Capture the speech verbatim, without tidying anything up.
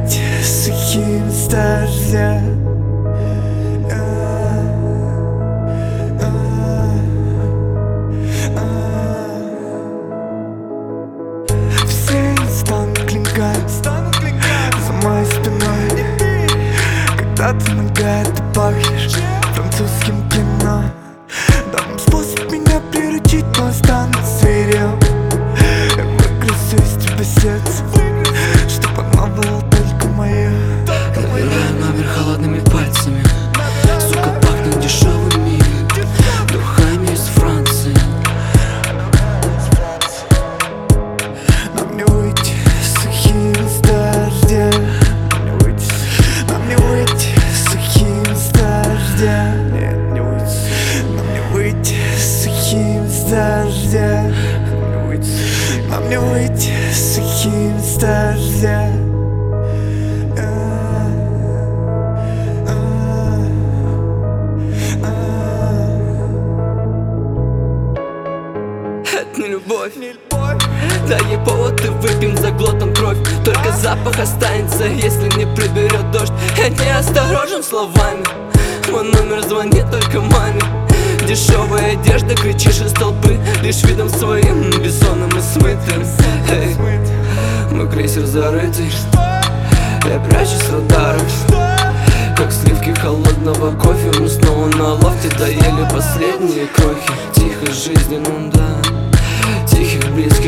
быть сухим с дождя. Все станут клинками за моей спиной. Когда ты нагая, ты пахнешь французским кино. Дам способ меня приручить, но останусь зверем. Я выгрызу из тебя сердце, чтоб оно было только мое. Набираю номер холодными пальцами. Сука, пахнет дешевыми духами из Франции. Нам не выйти сухим с дождя. Нам не выйти сухим с дождя. Нет, не выйти. Нам не выйти сухим с дождя. Нам не выйти сухим с дождя. Это не любовь, дай ей повод и выпьем за глотом кровь. Только запах останется, если не приберет дождь. Я не осторожен словами, мой номер звонит только маме. Дешевая одежда, кричишь из толпы, лишь видом своим бессонным и смытым. Эй, мой крейсер зарытый, я прячусь с радаров, как сливки холодного кофе. Мы снова на лофте доели последние крохи. Тихо жизни, ну да, тихих близких